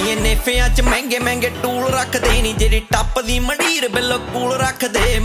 ਨੀ ਨੇਫਿਆਂ ਚ ਮਹਿੰਗੇ ਮਹਿੰਗੇ ਟੂਲ ਰੱਖਦੇ ਨੀ, ਜਿਹੜੀ ਟੱਪ ਦੀ ਮੰਡੀਰ ਬਿਲਕੁਲ ਰੱਖਦੇ।